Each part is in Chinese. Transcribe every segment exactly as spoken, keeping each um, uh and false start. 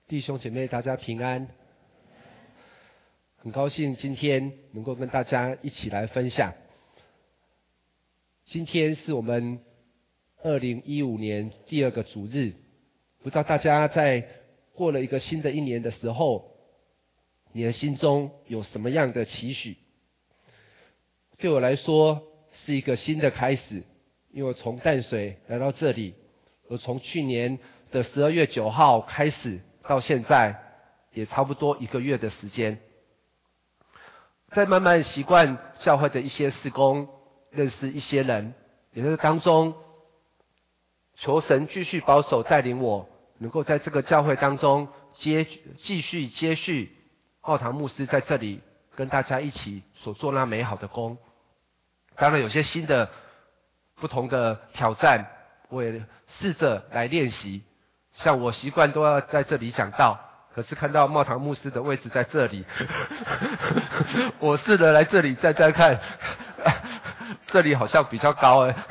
弟兄姐妹，大家平安。很高兴今天能够跟大家一起来分享。今天是我们二零一五年第二个主日，不知道大家在过了一个新的一年的时候，你的心中有什么样的期许？对我来说是一个新的开始，因为我从淡水来到这里，我从去年的十二月九号开始到现在，也差不多一个月的时间。在慢慢习惯教会的一些事工，认识一些人，也就是当中，求神继续保守带领我，能够在这个教会当中接继续接续浩堂牧师在这里跟大家一起所做那美好的工。当然有些新的不同的挑战，我也试着来练习。像我习惯都要在这里讲道，可是看到茂堂牧师的位置在这里，我试着来这里站站看，这里好像比较高哎。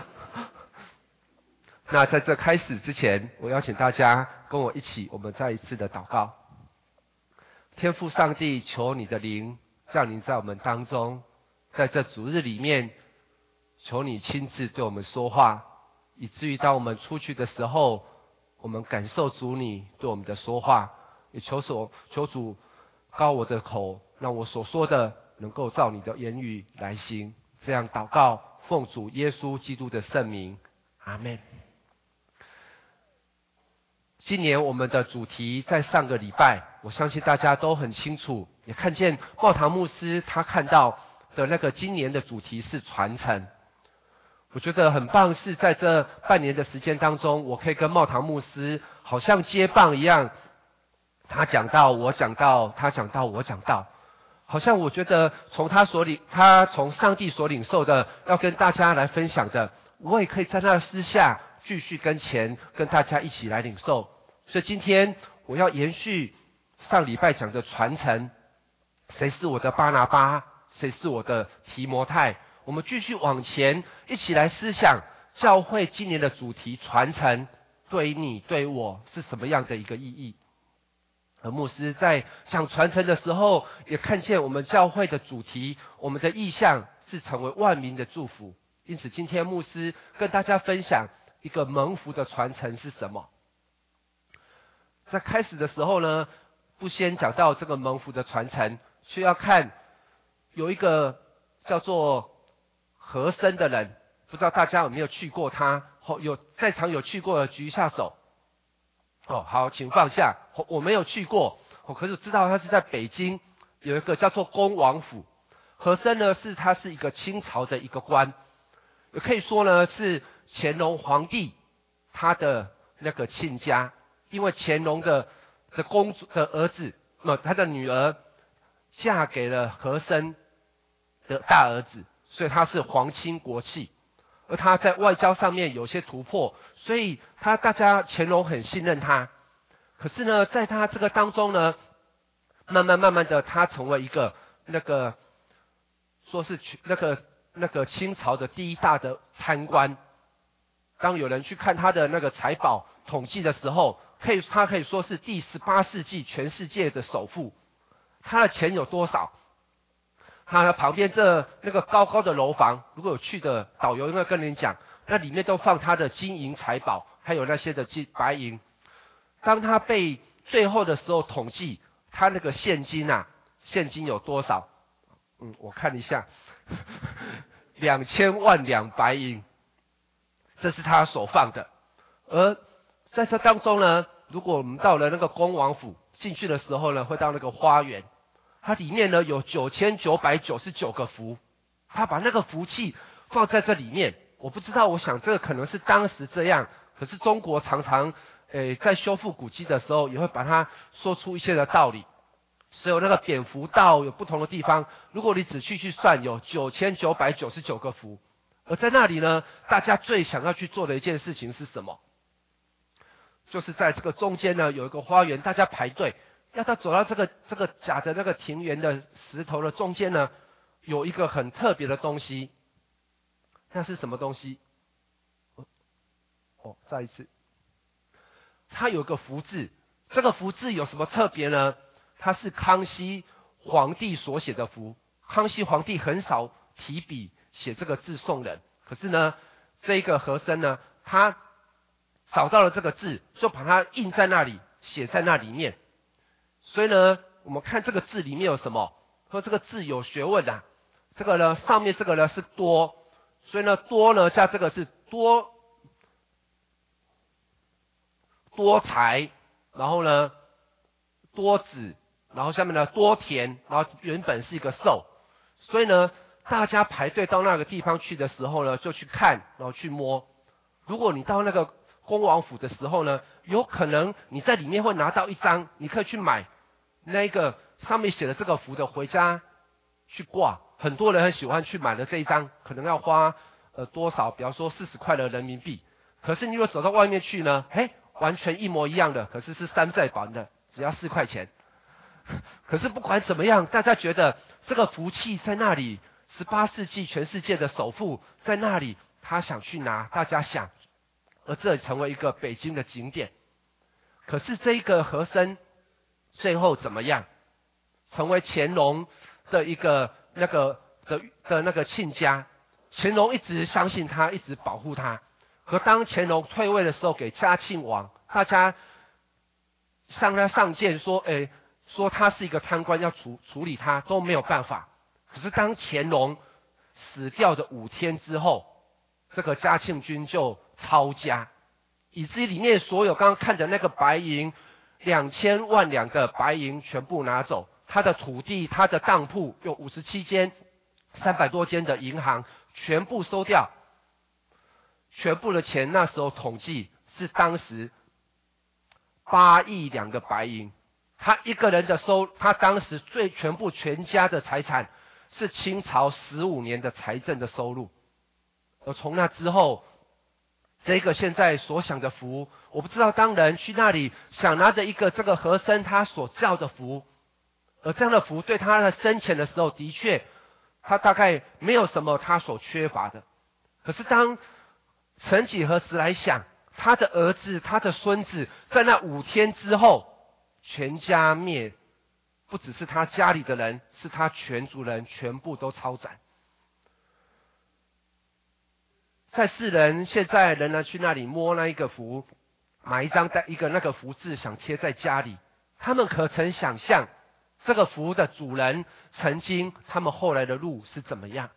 那在这开始之前，我邀请大家跟我一起，我们再一次的祷告。天父上帝，求你的灵降临在我们当中，在这主日里面，求你亲自对我们说话，以至于当我们出去的时候，我们感受主你对我们的说话，也求所求主高我的口，让我所说的能够照你的言语来行。这样祷告，奉主耶稣基督的圣名，阿们。今年我们的主题在上个礼拜，我相信大家都很清楚，也看见茂堂牧师他看到的那个今年的主题是传承。我觉得很棒，是在这半年的时间当中，我可以跟茂堂牧师好像接棒一样，他讲到我讲到，他讲到我讲到，好像我觉得从他所领，他从上帝所领受的，要跟大家来分享的，我也可以在那私下继续跟前跟大家一起来领受。所以今天我要延续上礼拜讲的传承，谁是我的巴拿巴，谁是我的提摩太。我们继续往前，一起来思想教会今年的主题传承对你对我是什么样的一个意义。而牧师在想传承的时候，也看见我们教会的主题，我们的意向是成为万民的祝福。因此今天牧师跟大家分享一个蒙福的传承是什么。在开始的时候呢，不先讲到这个蒙福的传承，却要看有一个叫做和珅的人，不知道大家有没有去过他？有在场有去过的举一下手。哦，好，请放下。我没有去过，可是我知道他是在北京有一个叫做恭王府。和珅呢，是他是一个清朝的一个官，也可以说呢是乾隆皇帝他的那个亲家，因为乾隆的的公主的儿子，呃，他的女儿嫁给了和珅的大儿子。所以他是皇亲国戚，而他在外交上面有些突破，所以他大家乾隆很信任他。可是呢，在他这个当中呢，慢慢慢慢的，他成为一个那个说是那个那个清朝的第一大的贪官。当有人去看他的那个财宝统计的时候，可以他可以说是第十八世纪全世界的首富。他的钱有多少？他的旁边这那个高高的楼房，如果有去的导游应该跟你讲，那里面都放他的金银财宝，还有那些的金白银。当他被最后的时候统计，他那个现金啊，现金有多少？嗯，我看一下，两千万两白银，这是他所放的。而在这当中呢，如果我们到了那个恭王府进去的时候呢，会到那个花园。它里面呢有九千九百九十九个符，他把那个符器放在这里面。我不知道，我想这个可能是当时这样，可是中国常常，诶，在修复古迹的时候，也会把它说出一些的道理。所以那个蝙蝠道有不同的地方，如果你仔细去算，有九千九百九十九个符。而在那里呢，大家最想要去做的一件事情是什么？就是在这个中间呢有一个花园，大家排队。要他走到这个这个假的那个庭园的石头的中间呢，有一个很特别的东西。那是什么东西？哦，再一次，它有个福字这个福字有什么特别呢？它是康熙皇帝所写的福。康熙皇帝很少提笔写这个字送人，可是呢，这个和珅呢，他找到了这个字，就把它印在那里，写在那里面。所以呢，我们看这个字里面有什么？说这个字有学问啊。这个呢，上面这个呢是多，所以呢，多呢加这个是多多财，然后呢多子，然后下面呢多田，然后原本是一个寿。所以呢，大家排队到那个地方去的时候呢，就去看，然后去摸。如果你到那个恭王府的时候呢，有可能你在里面会拿到一张，你可以去买那个上面写的这个符的回家去挂。很多人很喜欢去买的这一张，可能要花呃多少，比方说四十块的人民币。可是你如果走到外面去呢，嘿，完全一模一样的，可是是山寨版的，只要四块钱。可是不管怎么样，大家觉得这个福气在那里，十八世纪全世界的首富在那里，他想去拿，大家想，而这也成为一个北京的景点。可是这一个和珅最后怎么样？成为乾隆的一个那个的的那个亲家，乾隆一直相信他，一直保护他。可当乾隆退位的时候，给嘉庆王，大家向他上谏说，诶。说他是一个贪官，要处处理他都没有办法。可是当乾隆死掉的五天之后，这个嘉庆君就抄家，以至于里面所有刚刚看的那个白银，两千万两的白银全部拿走，他的土地、他的当铺有五十七间、三百多间的银行全部收掉，全部的钱那时候统计是当时八亿两的白银。他一个人的收，他当时最全部全家的财产是清朝十五年的财政的收入。而从那之后，这个现在所想的福，我不知道当人去那里想拿着一个这个和珅他所叫的福，而这样的福对他的生前的时候，的确他大概没有什么他所缺乏的。可是当曾几何时来想，他的儿子、他的孙子在那五天之后全家灭，不只是他家里的人，是他全族人全部都抄斩。在世人现在仍然去那里摸那一个符，买一张带一个那个符字，想贴在家里。他们可曾想象，这个符的主人曾经他们后来的路是怎么样？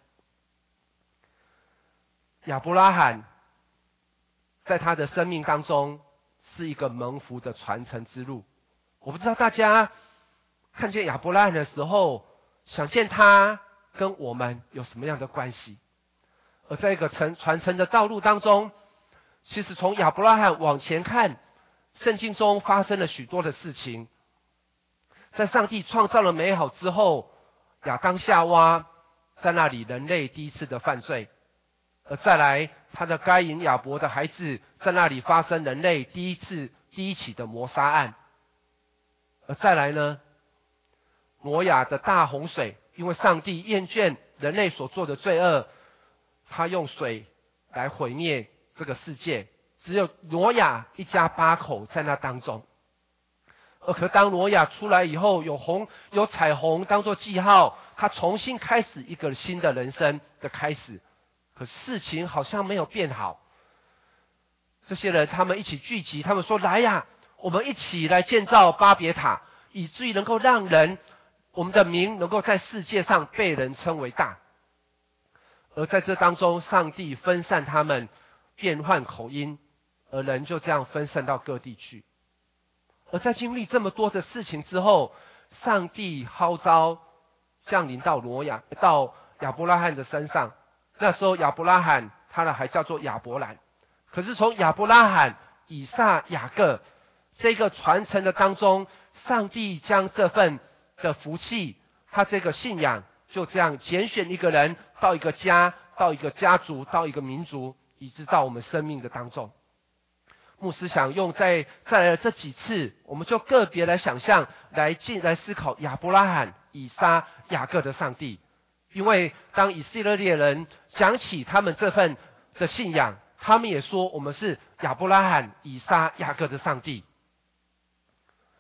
亚伯拉罕在他的生命当中是一个蒙福的传承之路。我不知道大家看见亚伯拉罕的时候，想见他跟我们有什么样的关系？而在一个传传承的道路当中，其实从亚伯拉罕往前看，圣经中发生了许多的事情。在上帝创造了美好之后，亚当夏娃在那里人类第一次的犯罪，而再来他的该隐亚伯的孩子在那里发生人类第一次第一起的谋杀案。而再来呢，挪亚的大洪水，因为上帝厌倦人类所做的罪恶，他用水来毁灭这个世界，只有挪亚一家八口在那当中。而可当挪亚出来以后，有红有彩虹当作记号，他重新开始一个新的人生的开始。可事情好像没有变好。这些人他们一起聚集，他们说：“来呀，我们一起来建造巴别塔，以至于能够让人，我们的名能够在世界上被人称为大。”而在这当中，上帝分散他们，变换口音，而人就这样分散到各地去。而在经历这么多的事情之后，上帝号召降临到挪亚，到亚伯拉罕的身上。那时候亚伯拉罕他的还叫做亚伯兰，可是从亚伯拉罕、以撒、雅各这个传承的当中，上帝将这份的福气，他这个信仰就这样拣选一个人到一个家，到一个家族，到一个民族，以致到我们生命的当中。牧师想用在再来的这几次，我们就个别来想象，来进来思考亚伯拉罕、以撒、雅各的上帝。因为当以色列人讲起他们这份的信仰，他们也说我们是亚伯拉罕、以撒、雅各的上帝。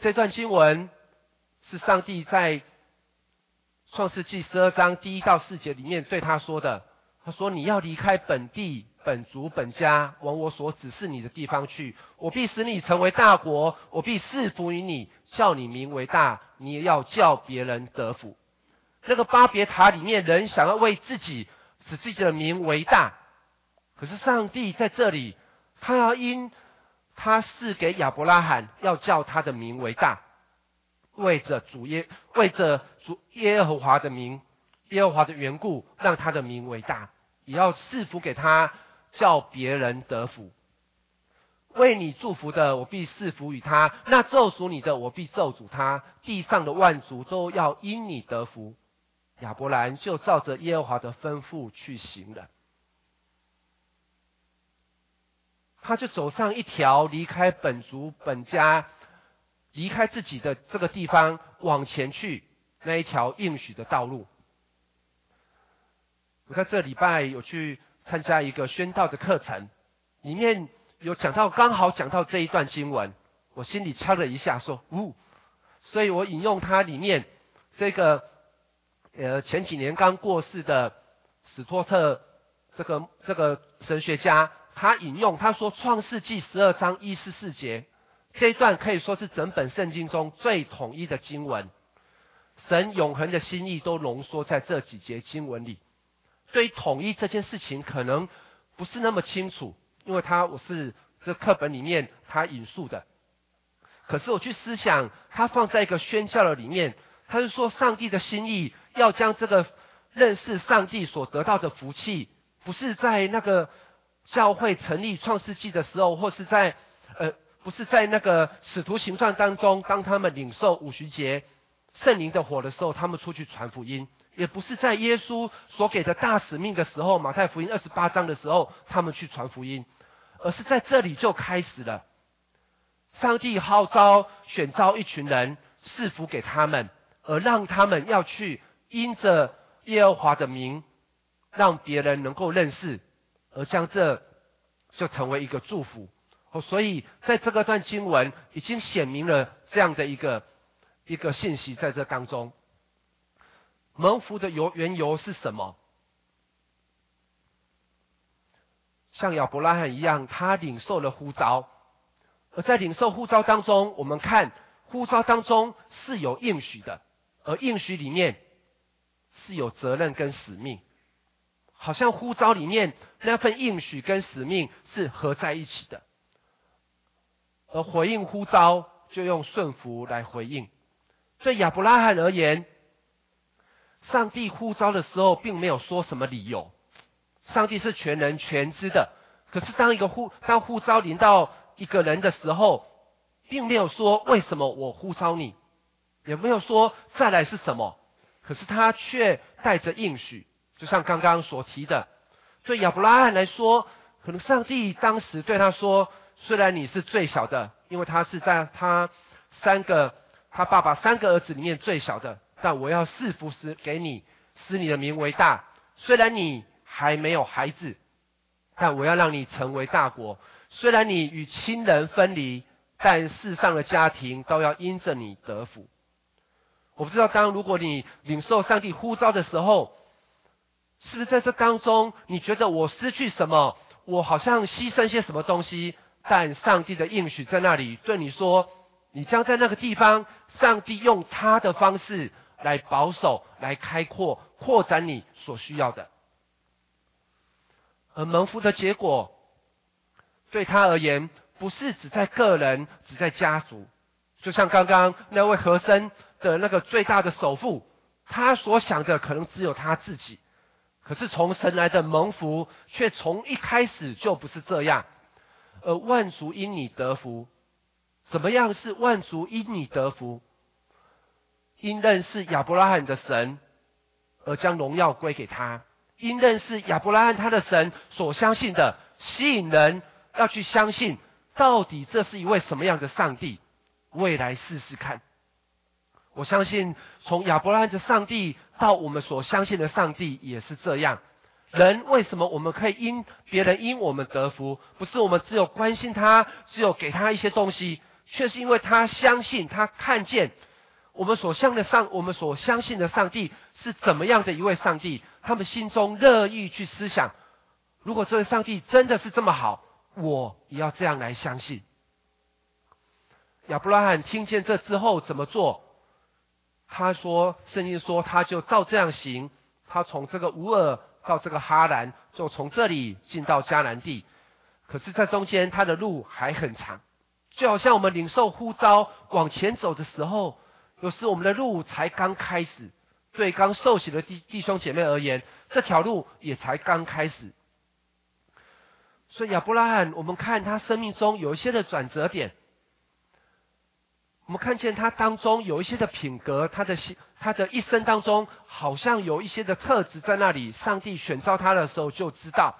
这段经文是上帝在创世纪十二章第一到四节里面对他说的。他说：“你要离开本地、本族、本家，往我所指示你的地方去。我必使你成为大国，我必赐福于你，叫你名为大。你也要叫别人得福。”那个巴别塔里面，人想要为自己使自己的名为大，可是上帝在这里，他要因他赐给亚伯拉罕，要叫他的名为大，为着主耶为着主耶和华的名。耶和华的缘故，让他的名为大，也要赐福给他，叫别人得福。为你祝福的，我必赐福于他；那咒诅你的，我必咒诅他。地上的万族都要因你得福。亚伯兰就照着耶和华的吩咐去行了。他就走上一条离开本族本家，离开自己的这个地方，往前去那一条应许的道路。我在这礼拜有去参加一个宣道的课程，里面有讲到，刚好讲到这一段经文，我心里敲了一下，说：“呜！”所以我引用它里面这个，呃，前几年刚过世的史托特这个这个神学家，他引用他说，《创世纪》十二章一至四节这一段可以说是整本圣经中最统一的经文，神永恒的心意都浓缩在这几节经文里。对于统一这件事情，可能不是那么清楚，因为他我是这课本里面他引述的。可是我去思想，他放在一个宣教的里面，他是说上帝的心意要将这个认识上帝所得到的福气，不是在那个教会成立创世纪的时候，或是在呃不是在那个使徒行传当中，当他们领受五旬节圣灵的火的时候，他们出去传福音。也不是在耶稣所给的大使命的时候，马太福音二十八章的时候，他们去传福音，而是在这里就开始了。上帝号召选召一群人，赐福给他们，而让他们要去因着耶和华的名，让别人能够认识，而将这就成为一个祝福。所以在这个段经文已经显明了这样的一个一个信息在这当中。蒙福的由缘由是什么？像亚伯拉罕一样，他领受了呼召，而在领受呼召当中，我们看呼召当中是有应许的，而应许里面是有责任跟使命，好像呼召里面那份应许跟使命是合在一起的，而回应呼召就用顺服来回应。对亚伯拉罕而言，上帝呼召的时候，并没有说什么理由。上帝是全能全知的，可是当一个呼当呼召临到一个人的时候，并没有说为什么我呼召你，也没有说再来是什么，可是他却带着应许，就像刚刚所提的，对亚伯拉罕来说，可能上帝当时对他说：“虽然你是最小的，因为他是在他三个他爸爸三个儿子里面最小的。”但我要赐福使给你，使你的名为大。虽然你还没有孩子，但我要让你成为大国。虽然你与亲人分离，但世上的家庭都要因着你得福。我不知道，当如果你领受上帝呼召的时候，是不是在这当中，你觉得我失去什么？我好像牺牲些什么东西？但上帝的应许在那里对你说，你将在那个地方，上帝用他的方式来保守，来开阔，扩展你所需要的。而蒙福的结果，对他而言，不是只在个人，只在家族。就像刚刚那位和珅的那个最大的首富，他所想的可能只有他自己，可是从神来的蒙福，却从一开始就不是这样。而万族因你得福，怎么样是万族因你得福？因认识亚伯拉罕的神，而将荣耀归给他；因认识亚伯拉罕他的神所相信的，吸引人要去相信，到底这是一位什么样的上帝？未来试试看。我相信，从亚伯拉罕的上帝到我们所相信的上帝也是这样。人为什么我们可以因别人因我们得福？不是我们只有关心他，只有给他一些东西。 却是因为他相信，他看见我们所相的上，我们所相信的上帝是怎么样的一位上帝。他们心中乐意去思想，如果这位上帝真的是这么好，我也要这样来相信。亚伯拉罕听见这之后怎么做？他说，圣经说他就照这样行，他从这个乌尔到这个哈兰，就从这里进到迦南地。可是在中间他的路还很长，就好像我们领受呼召往前走的时候，有时我们的路才刚开始，对刚受洗的弟弟兄姐妹而言，这条路也才刚开始。所以亚伯拉罕，我们看他生命中有一些的转折点，我们看见他当中有一些的品格，他的他的一生当中好像有一些的特质在那里。上帝选召他的时候就知道，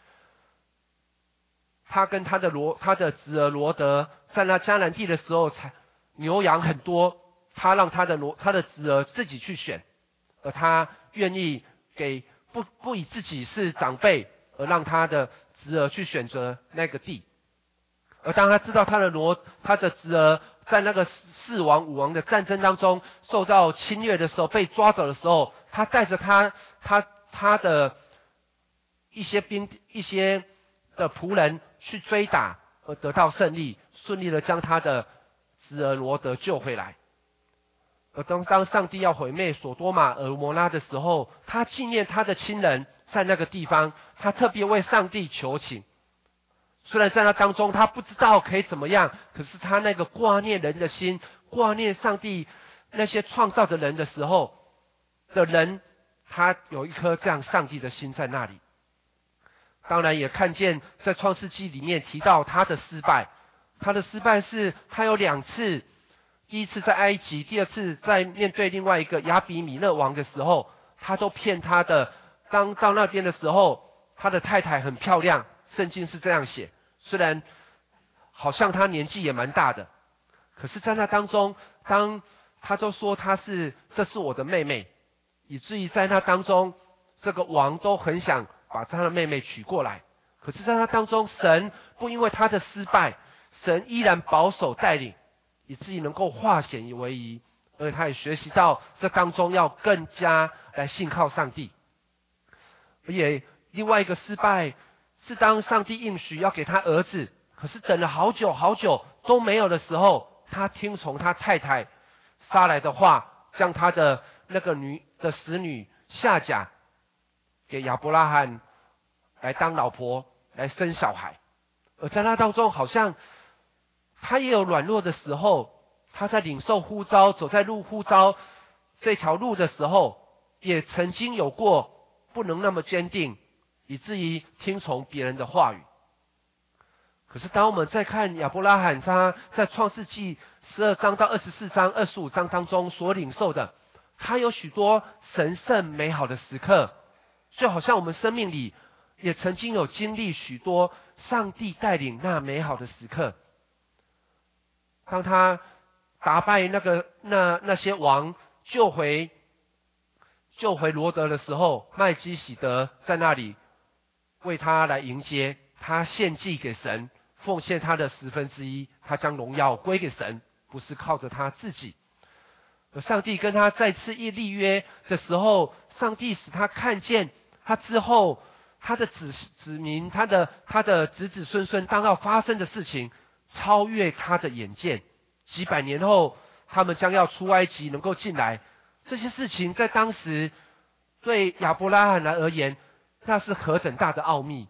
他跟他的罗他的侄儿罗德在那迦南地的时候，才牛羊很多，他让他的罗他的侄儿自己去选，而他愿意给不不以自己是长辈，而让他的侄儿去选择那个地。而当他知道他的罗他的侄儿在那个四王五王的战争当中受到侵略的时候，被抓走的时候，他带着他他他的一些兵一些的仆人去追打，而得到胜利，顺利的将他的侄儿罗德救回来。而当当上帝要毁灭所多玛俄摩拉的时候，他纪念他的亲人在那个地方，他特别为上帝求情。虽然在那当中他不知道可以怎么样，可是他那个挂念人的心，挂念上帝那些创造的人的时候的人，他有一颗这样上帝的心在那里。当然也看见在创世纪里面提到他的失败，他的失败是他有两次，第一次在埃及，第二次在面对另外一个亚比米勒王的时候，他都骗他的。当到那边的时候，他的太太很漂亮，圣经是这样写，虽然好像他年纪也蛮大的，可是在那当中，当他都说他是这是我的妹妹，以至于在那当中，这个王都很想把他的妹妹娶过来。可是在那当中，神不因为他的失败，神依然保守带领，以至于能够化险为夷，而他也学习到这当中要更加来信靠上帝。而且另外一个失败是当上帝应许要给他儿子，可是等了好久好久都没有的时候，他听从他太太撒来的话，将他的那个女的使女夏甲给亚伯拉罕来当老婆，来生小孩。而在那当中，好像他也有软弱的时候，他在领受呼召，走在路呼召这条路的时候，也曾经有过不能那么坚定，以至于听从别人的话语。可是当我们再看亚伯拉罕他在创世纪十二章到二十四章、二十五章当中所领受的，他有许多神圣美好的时刻，就好像我们生命里也曾经有经历许多上帝带领那美好的时刻。当他打败那个那那些王，救回救回罗德的时候，麦基洗德在那里为他来迎接，他献祭给神，奉献他的十分之一，他将荣耀归给神，不是靠着他自己。而上帝跟他再次一立约的时候，上帝使他看见他之后他的子子民，他的他的子子孙孙当要发生的事情，超越他的眼见。几百年后，他们将要出埃及，能够进来，这些事情在当时对亚伯拉罕来而言，那是何等大的奥秘。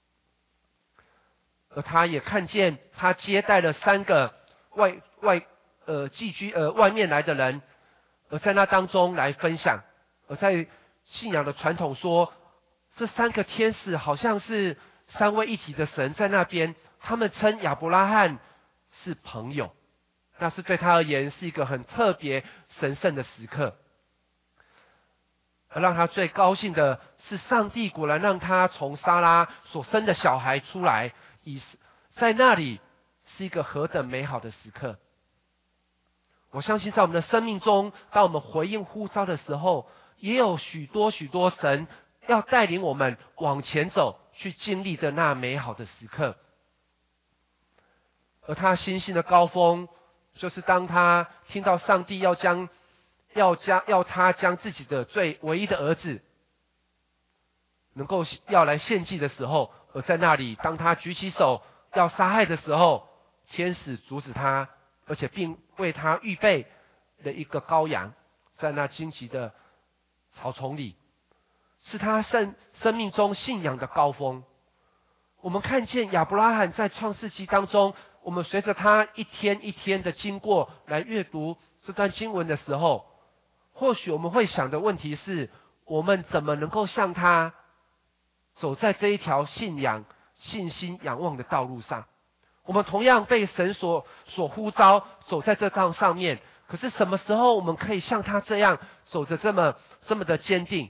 而他也看见他接待了三个外外呃寄居呃外面来的人，而在那当中来分享。而在信仰的传统说，这三个天使好像是三位一体的神在那边，他们称亚伯拉罕是朋友，那是对他而言是一个很特别神圣的时刻。而让他最高兴的是，上帝果然让他从撒拉所生的小孩出来，以在那里是一个何等美好的时刻。我相信在我们的生命中，当我们回应呼召的时候，也有许多许多神要带领我们往前走，去经历的那美好的时刻。 而他心性的高峰，就是当他听到上帝要将要将要他将自己的最唯一的儿子能够要来献祭的时候，而在那里，当他举起手要杀害的时候，天使阻止他，而且并为他预备了一个羔羊，在那荆棘的草丛里，是他生生命中信仰的高峰。我们看见亚伯拉罕在创世纪当中，我们随着他一天一天的经过来阅读这段经文的时候，或许我们会想的问题是，我们怎么能够像他走在这一条信仰、信心、仰望的道路上？我们同样被神所所呼召，走在这道上面。可是什么时候我们可以像他这样走着这么这么的坚定？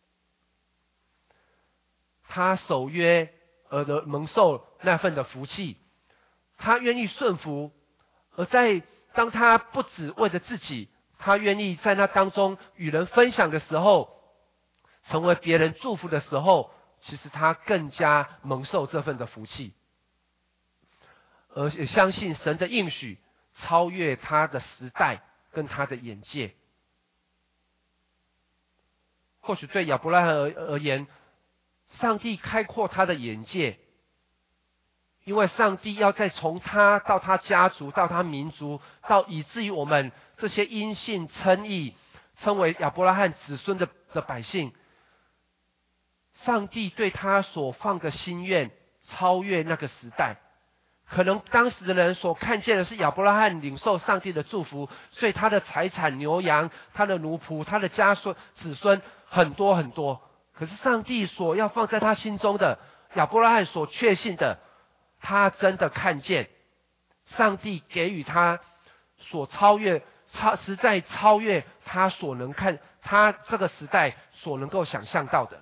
他守约而得蒙受那份的福气，他愿意顺服，而在当他不只为了自己，他愿意在那当中与人分享的时候，成为别人祝福的时候，其实他更加蒙受这份的福气，而且相信神的应许超越他的时代跟他的眼界。或许对亚伯拉罕而言，上帝开阔他的眼界，因为上帝要再从他到他家族到他民族，到以至于我们这些因信称义称为亚伯拉罕子孙的的百姓，上帝对他所放的心愿超越那个时代。可能当时的人所看见的是亚伯拉罕领受上帝的祝福，所以他的财产、牛羊、他的奴仆、他的家孙子孙很多很多。可是上帝所要放在他心中的，亚伯拉罕所确信的，他真的看见上帝给予他所超越超实在超越他所能看他这个时代所能够想象到的。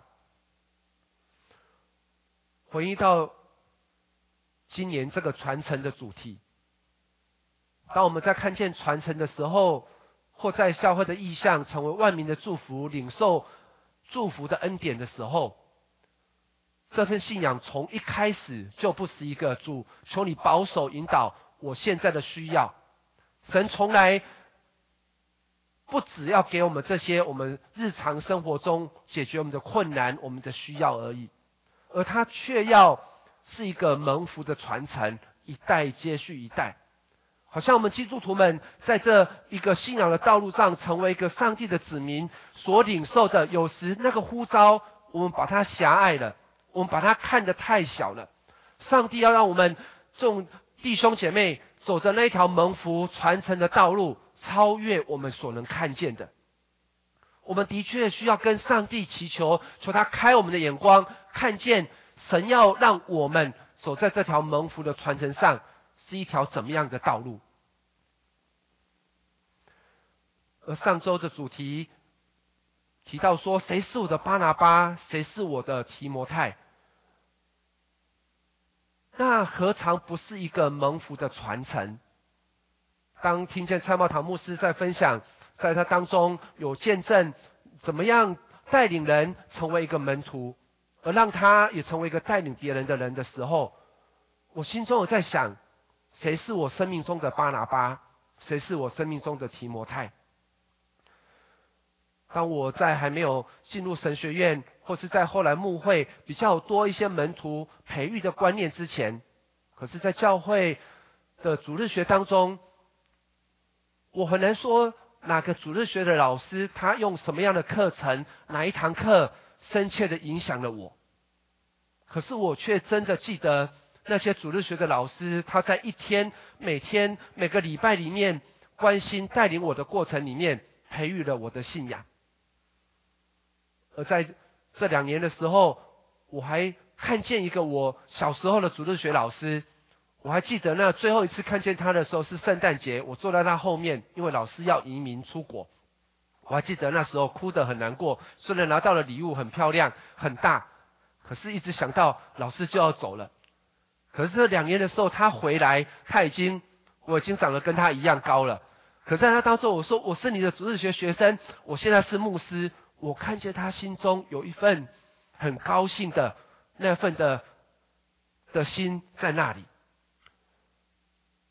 回忆到今年这个传承的主题，当我们在看见传承的时候，或在教会的意向成为万民的祝福，领受祝福的恩典的时候，这份信仰从一开始就不是一个主求你保守引导我现在的需要。神从来不只要给我们这些我们日常生活中解决我们的困难、我们的需要而已，而他却要是一个蒙福的传承，一代接续一代。好像我们基督徒们在这一个信仰的道路上，成为一个上帝的子民所领受的，有时那个呼召我们把它狭隘了，我们把它看得太小了。上帝要让我们众弟兄姐妹走着那条蒙福传承的道路，超越我们所能看见的。我们的确需要跟上帝祈求，求他开我们的眼光，看见神要让我们走在这条蒙福的传承上是一条怎么样的道路。而上周的主题提到说，谁是我的巴拿巴，谁是我的提摩太，那何尝不是一个蒙福的传承？当听见蔡茂堂牧师在分享，在他当中有见证怎么样带领人成为一个门徒，而让他也成为一个带领别人的人的时候，我心中有在想，谁是我生命中的巴拿巴，谁是我生命中的提摩太？当我在还没有进入神学院，或是在后来牧会比较多一些门徒培育的观念之前，可是在教会的主日学当中，我很难说哪个主日学的老师他用什么样的课程，哪一堂课深切的影响了我。可是我却真的记得那些主日学的老师，他在一天、每天、每个礼拜里面关心带领我的过程里面，培育了我的信仰。而在这两年的时候，我还看见一个我小时候的主日学老师，我还记得那最后一次看见他的时候是圣诞节，我坐在他后面，因为老师要移民出国，我还记得那时候哭得很难过，虽然拿到了礼物很漂亮很大，可是一直想到老师就要走了。可是这两年的时候他回来，他已经我已经长得跟他一样高了，可是在他当中我说，我是你的主日学学生，我现在是牧师，我看见他心中有一份很高兴的那份的的心在那里。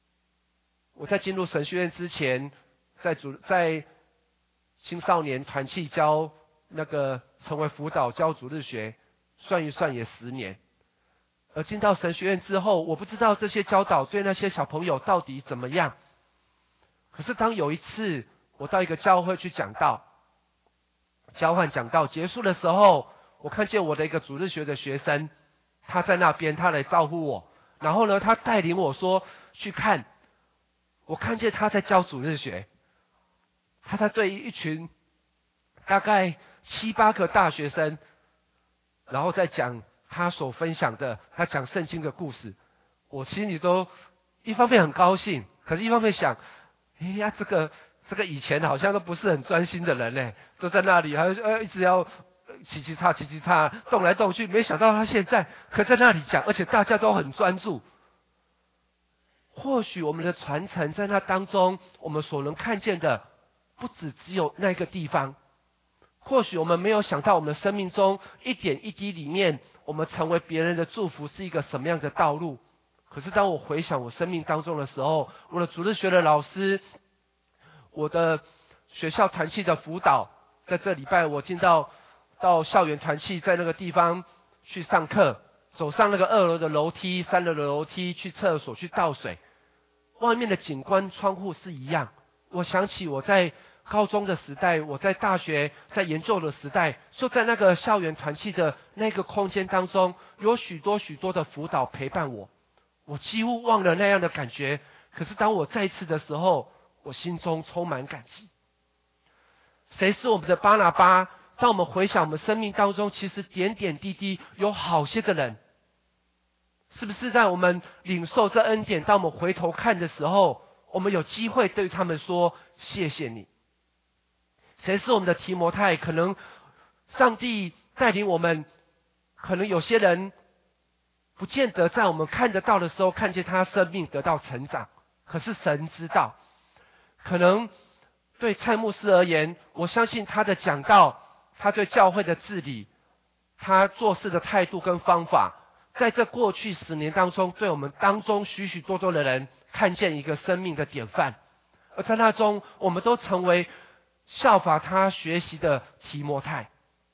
我在进入神学院之前，在主在青少年团契教那个成为辅导教主日学，算一算也十年。而进到神学院之后，我不知道这些教导对那些小朋友到底怎么样。可是当有一次我到一个教会去讲道，交换讲道结束的时候，我看见我的一个主日学的学生，他在那边，他来招呼我，然后呢，他带领我说去看，我看见他在教主日学，他在对一群大概七八个大学生，然后再讲他所分享的，他讲圣经的故事，我心里都一方面很高兴，可是一方面想，哎呀，这个这个以前好像都不是很专心的人呢，都在那里还呃一直要叽叽喳叽叽喳动来动去，没想到他现在可在那里讲，而且大家都很专注。或许我们的传承在那当中，我们所能看见的不只只有那个地方。或许我们没有想到我们的生命中一点一滴里面，我们成为别人的祝福是一个什么样的道路。可是当我回想我生命当中的时候，我的主日学的老师，我的学校团契的辅导，在这礼拜我进到到校园团契，在那个地方去上课，走上那个二楼的楼梯、三楼的楼梯，去厕所去倒水，外面的景观窗户是一样。我想起我在高中的时代，我在大学在研究的时代，就在那个校园团契的那个空间当中，有许多许多的辅导陪伴我，我几乎忘了那样的感觉。可是当我再次的时候，我心中充满感激。谁是我们的巴拿巴？当我们回想我们生命当中，其实点点滴滴有好些的人，是不是在我们领受这恩典，当我们回头看的时候，我们有机会对他们说谢谢你？谁是我们的提摩太？可能上帝带领我们，可能有些人不见得在我们看得到的时候看见他生命得到成长，可是神知道。可能对蔡牧师而言，我相信他的讲道，他对教会的治理，他做事的态度跟方法，在这过去十年当中，对我们当中许许多多的人看见一个生命的典范。而在那中，我们都成为效法他学习的提摩太。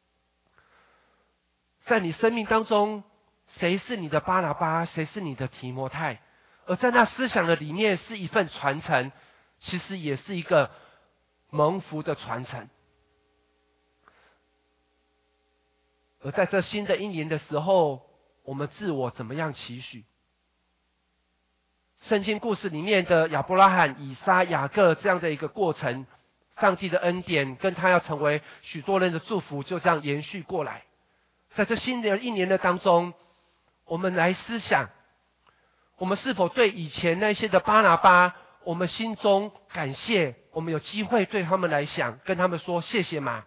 在你生命当中，谁是你的巴拿巴？谁是你的提摩太？而在那思想的里面，是一份传承，其实也是一个蒙福的传承。而在这新的一年的时候，我们自我怎么样期许？圣经故事里面的亚伯拉罕、以撒、雅各这样的一个过程，上帝的恩典跟他要成为许多人的祝福，就这样延续过来。在这新的一年的当中，我们来思想，我们是否对以前那些的巴拿巴，我们心中感谢，我们有机会对他们来想，跟他们说谢谢吗？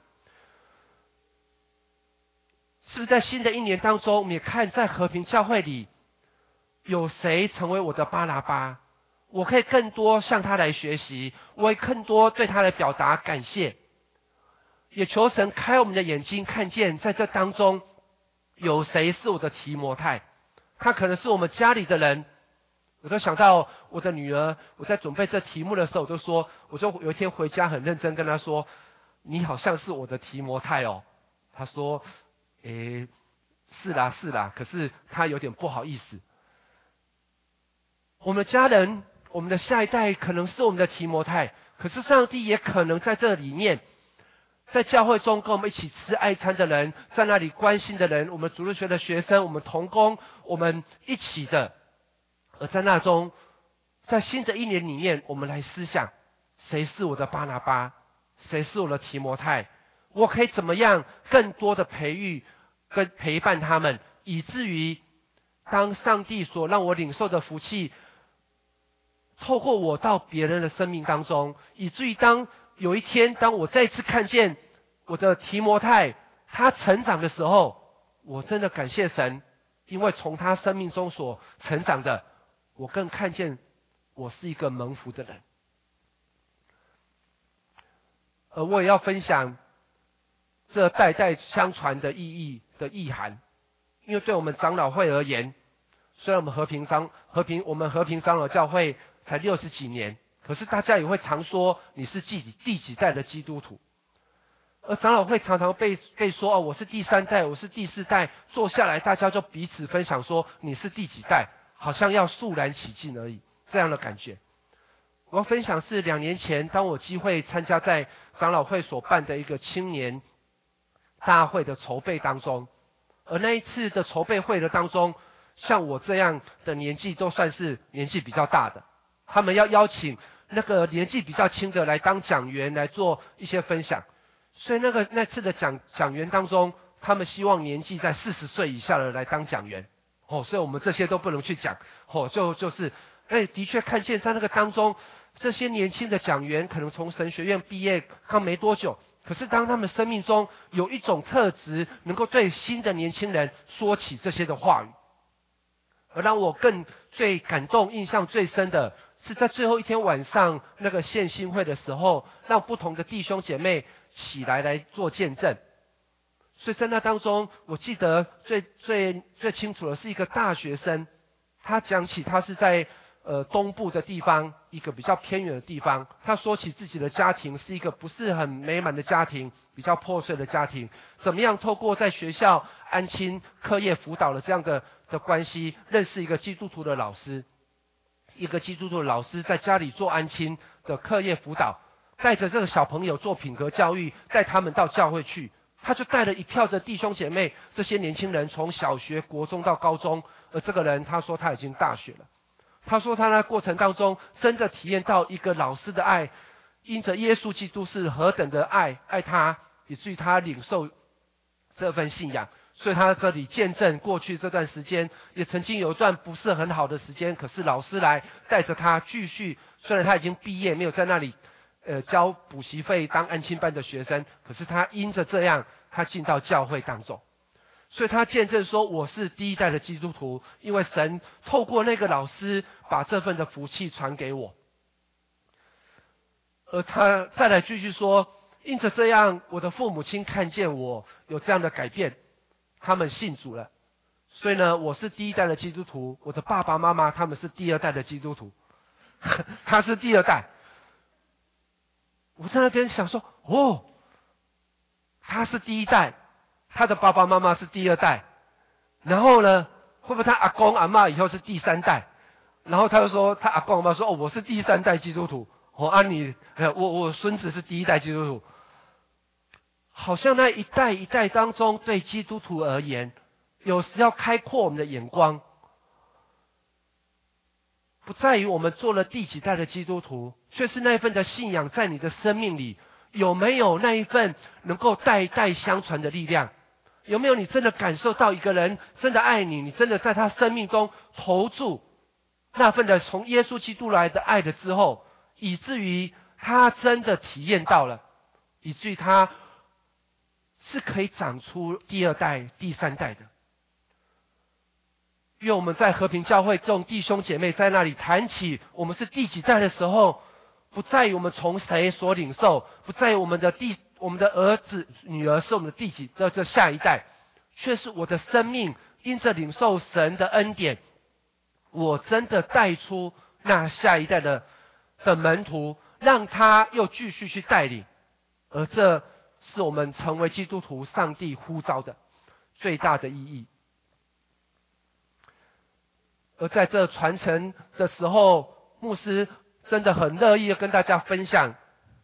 是不是在新的一年当中，我们也看在和平教会里，有谁成为我的巴拿巴？我可以更多向他来学习，我也更多对他来表达感谢。也求神开我们的眼睛，看见在这当中有谁是我的提摩太。他可能是我们家里的人。我都想到我的女儿，我在准备这题目的时候，我都说，我就有一天回家很认真跟她说，你好像是我的提摩太哦。她说诶，是啦是啦，可是她有点不好意思。我们的家人，我们的下一代可能是我们的提摩太，可是上帝也可能在这里面，在教会中跟我们一起吃爱餐的人，在那里关心的人，我们主日学的学生，我们同工，我们一起的。而在那中，在新的一年里面，我们来思想，谁是我的巴拿巴？谁是我的提摩太？我可以怎么样更多的培育跟陪伴他们，以至于当上帝所让我领受的福气透过我到别人的生命当中，以至于当有一天，当我再次看见我的提摩太他成长的时候，我真的感谢神，因为从他生命中所成长的，我更看见我是一个蒙福的人。而我也要分享这代代相传的意义的意涵，因为对我们长老会而言，虽然我们和平长和平我们和平长老教会才六十几年， 可是大家也会常说你是第几第几代的基督徒。而长老会常常被被说哦，我是第三代，我是第四代，坐下来大家就彼此分享说你是第几代，好像要肃然起敬而已，这样的感觉。我要分享是两年前，当我机会参加在长老会所办的一个青年大会的筹备当中，而那一次的筹备会的当中，像我这样的年纪都算是年纪比较大的，他们要邀请那个年纪比较轻的来当讲员来做一些分享。所以那个那次的讲讲员当中，他们希望年纪在四十岁以下的来当讲员，哦，所以我们这些都不能去讲，哦，就就是，哎，的确看见在那个当中，这些年轻的讲员可能从神学院毕业刚没多久，可是当他们生命中有一种特质，能够对新的年轻人说起这些的话语，而让我更最感动、印象最深的是在最后一天晚上那个献信会的时候，让不同的弟兄姐妹起来来做见证。所以在那当中，我记得最最最清楚的是一个大学生，他讲起他是在呃东部的地方，一个比较偏远的地方。他说起自己的家庭是一个不是很美满的家庭，比较破碎的家庭。怎么样透过在学校安亲、课业辅导的这样的的关系，认识一个基督徒的老师，一个基督徒的老师在家里做安亲的课业辅导，带着这个小朋友做品格教育，带他们到教会去。他就带了一票的弟兄姐妹，这些年轻人从小学、国中到高中，而这个人他说他已经大学了。他说他在过程当中真的体验到一个老师的爱，因着耶稣基督是何等的爱爱他，以至于他领受这份信仰。所以他在这里见证过去这段时间，也曾经有一段不是很好的时间，可是老师来带着他继续，虽然他已经毕业，没有在那里呃交补习费当安亲班的学生，可是他因着这样，他进到教会当中。所以他见证说，我是第一代的基督徒，因为神透过那个老师把这份的福气传给我。而他再来继续说，因着这样，我的父母亲看见我有这样的改变，他们信主了。所以呢，我是第一代的基督徒，我的爸爸妈妈他们是第二代的基督徒，他是第二代。我在那边想说，哦，他是第一代，他的爸爸妈妈是第二代，然后呢，会不会他阿公阿嬷以后是第三代？然后他就说，他阿公阿嬷说，哦，我是第三代基督徒，哦，啊你，我我孙子是第一代基督徒。好像那一代一代当中，对基督徒而言，有时要开阔我们的眼光，不在于我们做了第几代的基督徒，却是那份的信仰在你的生命里有没有那一份能够代代相传的力量？有没有你真的感受到一个人真的爱你，你真的在他生命中投注那份的从耶稣基督来的爱的之后，以至于他真的体验到了，以至于他是可以长出第二代、第三代的。愿我们在和平教会这种弟兄姐妹在那里谈起我们是第几代的时候，不在于我们从谁所领受，不在于我们的第我们的儿子、女儿是我们的第几的这下一代，却是我的生命因着领受神的恩典，我真的带出那下一代的的门徒，让他又继续去带领，而这是我们成为基督徒上帝呼召的最大的意义。而在这传承的时候，牧师真的很乐意的跟大家分享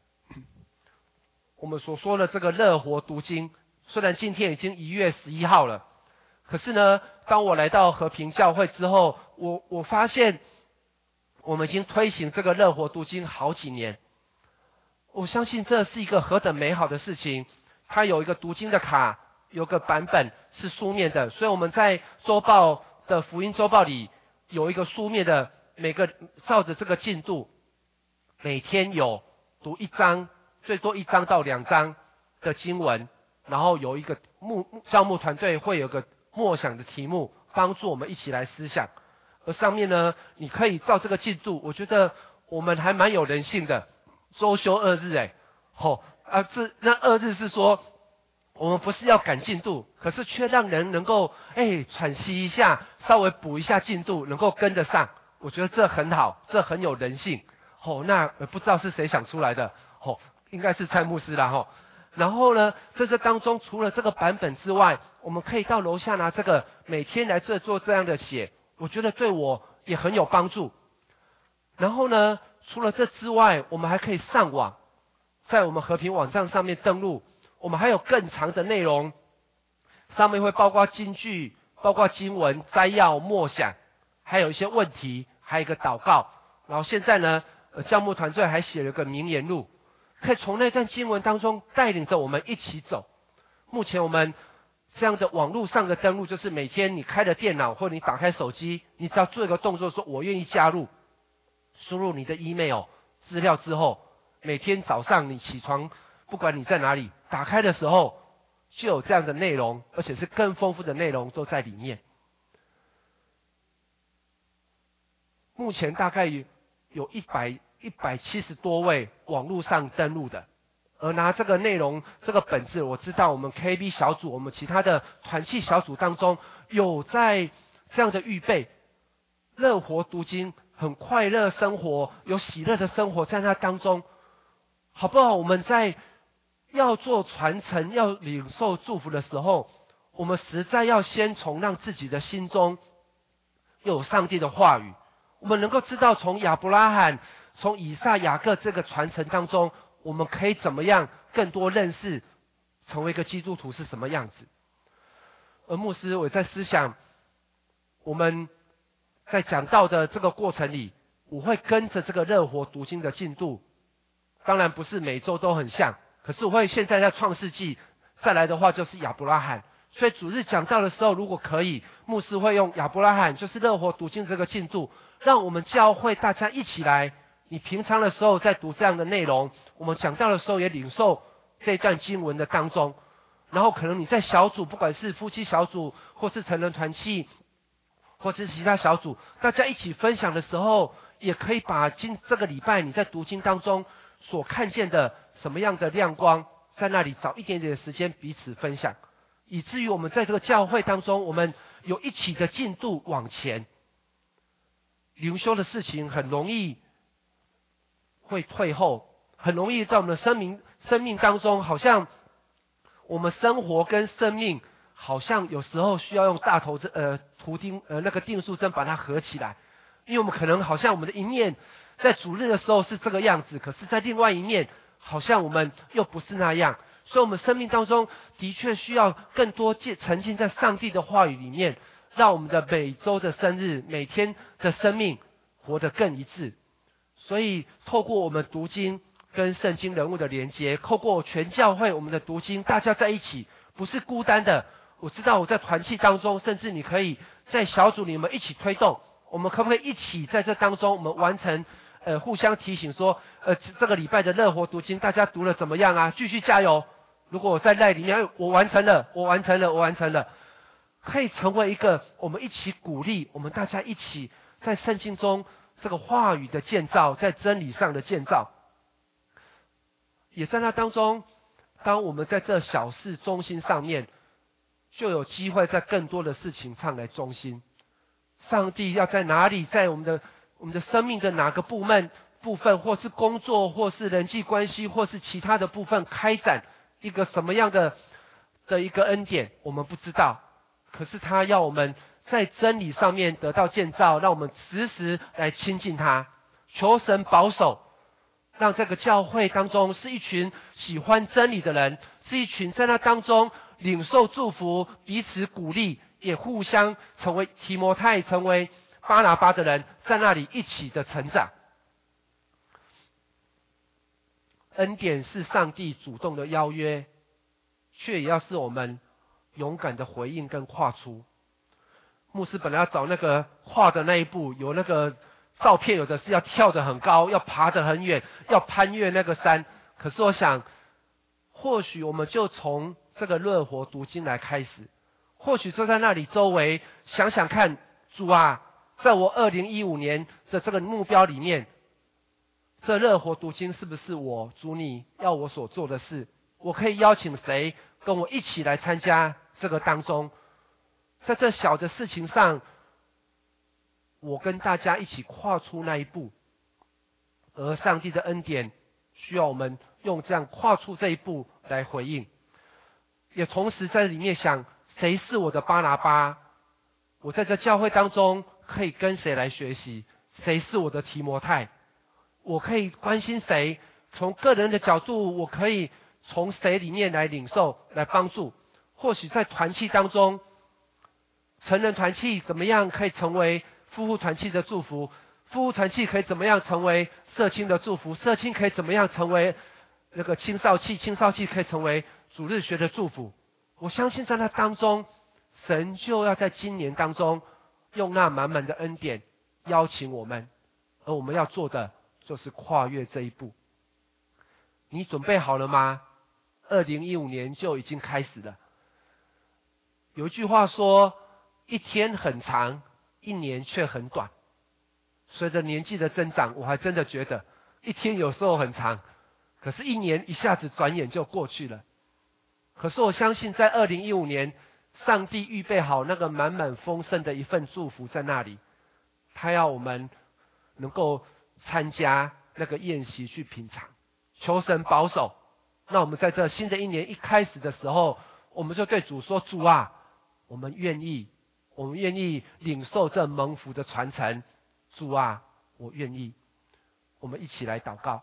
我们所说的这个乐活读经。虽然今天已经一月十一号了，可是呢，当我来到和平教会之后，我我发现我们已经推行这个乐活读经好几年。我相信这是一个何等美好的事情。它有一个读经的卡，有个版本是书面的，所以我们在周报的福音周报里有一个书面的，每个照着这个进度，每天有读一章，最多一章到两章的经文，然后有一个牧教牧团队会有个默想的题目，帮助我们一起来思想。而上面呢，你可以照这个进度，我觉得我们还蛮有人性的，周休二日，哎，吼啊，这那二日是说我们不是要赶进度，可是却让人能够哎喘息一下，稍微补一下进度，能够跟得上。我觉得这很好，这很有人性。 哦，那不知道是谁想出来的，哦，应该是蔡牧师啦，吼。然后呢，在这当中，除了这个版本之外，我们可以到楼下拿这个，每天来这做这样的写，我觉得对我也很有帮助。然后呢，除了这之外，我们还可以上网，在我们和平网站上面登录，我们还有更长的内容，上面会包括金句，包括经文摘要、默想，还有一些问题，还有一个祷告。然后现在呢，呃，教牧团队还写了个名言录，可以从那段经文当中带领着我们一起走。目前我们这样的网络上的登录，就是每天你开着电脑或者你打开手机，你只要做一个动作，说我愿意加入，输入你的 email 资料之后，每天早上你起床，不管你在哪里，打开的时候就有这样的内容，而且是更丰富的内容都在里面。目前大概有一百一百七十多位网络上登录的，而拿这个内容这个本质，我知道我们 K B 小组，我们其他的团契小组当中有在这样的预备，乐活读经，很快乐生活，有喜乐的生活在那当中，好不好？我们在要做传承、要领受祝福的时候，我们实在要先从让自己的心中有上帝的话语，我们能够知道从亚伯拉罕、从以撒、雅各这个传承当中，我们可以怎么样更多认识成为一个基督徒是什么样子。而牧师我在思想，我们在讲道的这个过程里，我会跟着这个热活读经的进度，当然不是每周都很像，可是我会现在在创世纪，再来的话就是亚伯拉罕，所以主日讲道的时候，如果可以，牧师会用亚伯拉罕，就是热活读经这个进度，让我们教会大家一起来。你平常的时候在读这样的内容，我们讲道的时候也领受这段经文的当中，然后可能你在小组，不管是夫妻小组，或是成人团契，或是其他小组，大家一起分享的时候，也可以把今这个礼拜你在读经当中所看见的什么样的亮光，在那里找一点点的时间彼此分享，以至于我们在这个教会当中，我们有一起的进度往前。灵修的事情很容易会退后，很容易在我们的生命生命当中，好像我们生活跟生命好像有时候需要用大头针呃图钉呃那个定数针把它合起来，因为我们可能好像我们的一面在主日的时候是这个样子，可是在另外一面好像我们又不是那样，所以我们生命当中的确需要更多沉浸在上帝的话语里面，让我们的每周的生日每天的生命活得更一致。所以透过我们读经跟圣经人物的连接，透过全教会我们的读经，大家在一起不是孤单的。我知道我在团契当中，甚至你可以在小组里面一起推动，我们可不可以一起在这当中我们完成呃互相提醒说呃这个礼拜的乐活读经大家读了怎么样啊，继续加油。如果我在那里面、哎、我完成了我完成了我完成了，可以成为一个我们一起鼓励，我们大家一起在圣经中这个话语的建造，在真理上的建造。也在那当中，当我们在这小事中心上面，就有机会在更多的事情上来中心。上帝要在哪里，在我们的我们的生命的哪个部分部分，或是工作，或是人际关系，或是其他的部分开展一个什么样的的一个恩典，我们不知道。可是他要我们在真理上面得到建造，让我们时时来亲近他，求神保守，让这个教会当中是一群喜欢真理的人，是一群在那当中领受祝福，彼此鼓励，也互相成为提摩太、成为巴拿巴的人，在那里一起的成长。恩典是上帝主动的邀约，却也要是我们勇敢的回应跟跨出。牧师本来要找那个跨的那一步，有那个照片，有的是要跳得很高，要爬得很远，要攀越那个山。可是我想，或许我们就从这个乐活读经来开始，或许就在那里周围想想看，主啊，在我二零一五年的这个目标里面，这乐活读经是不是我主你要我所做的事？我可以邀请谁跟我一起来参加这个当中？在这小的事情上，我跟大家一起跨出那一步， 而上帝的恩典需要我们用这样跨出这一步来回应。也同时在里面想，谁是我的巴拿巴？我在这教会当中可以跟谁来学习？谁是我的提摩太？我可以关心谁？从个人的角度，我可以从谁里面来领受、来帮助？或许在团契当中，成人团契怎么样可以成为夫妇团契的祝福？夫妇团契可以怎么样成为社青的祝福？社青可以怎么样成为那个青少契？青少契可以成为主日学的祝福？我相信在那当中，神就要在今年当中用那满满的恩典邀请我们，而我们要做的就是跨越这一步。你准备好了吗？二零一五年就已经开始了。有一句话说，一天很长，一年却很短。随着年纪的增长，我还真的觉得一天有时候很长，可是一年一下子转眼就过去了。可是我相信在二零一五年，上帝预备好那个满满丰盛的一份祝福在那里，他要我们能够参加那个宴席去品尝。求神保守。那我们在这新的一年一开始的时候，我们就对主说，主啊，我们愿意，我们愿意领受这蒙福的传承。主啊，我愿意。我们一起来祷告。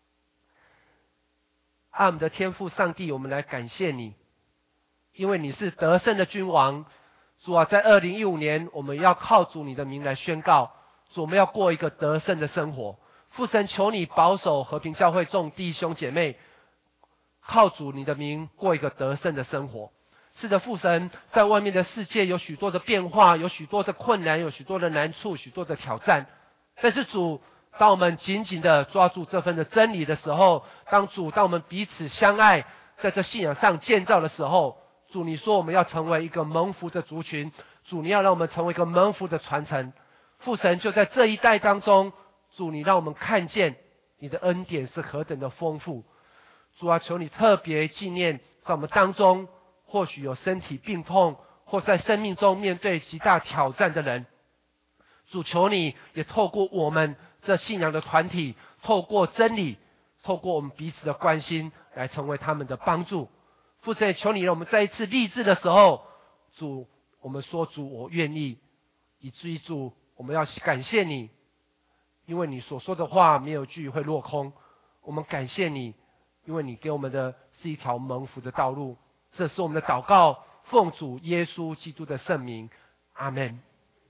爱我们的天父上帝，我们来感谢你，因为你是得胜的君王。主啊，在二零一五年，我们要靠主你的名来宣告，主，我们要过一个得胜的生活。父神，求你保守和平教会众弟兄姐妹，靠主你的名过一个得胜的生活。是的，父神，在外面的世界有许多的变化，有许多的困难，有许多的难处，许多的挑战。但是主，当我们紧紧地抓住这份的真理的时候，当主，当我们彼此相爱，在这信仰上建造的时候，主，你说我们要成为一个蒙福的族群，主，你要让我们成为一个蒙福的传承。父神，就在这一代当中，主，你让我们看见你的恩典是何等的丰富。主啊，求你特别纪念在我们当中或许有身体病痛，或在生命中面对极大挑战的人。主，求你也透过我们这信仰的团体，透过真理，透过我们彼此的关心，来成为他们的帮助。父神，也求你让我们在一次立志的时候，主，我们说主我愿意，以至于主，我们要感谢你，因为你所说的话没有一句会落空。我们感谢你，因为你给我们的是一条蒙福的道路。这是我们的祷告，奉主耶稣基督的圣名，阿们。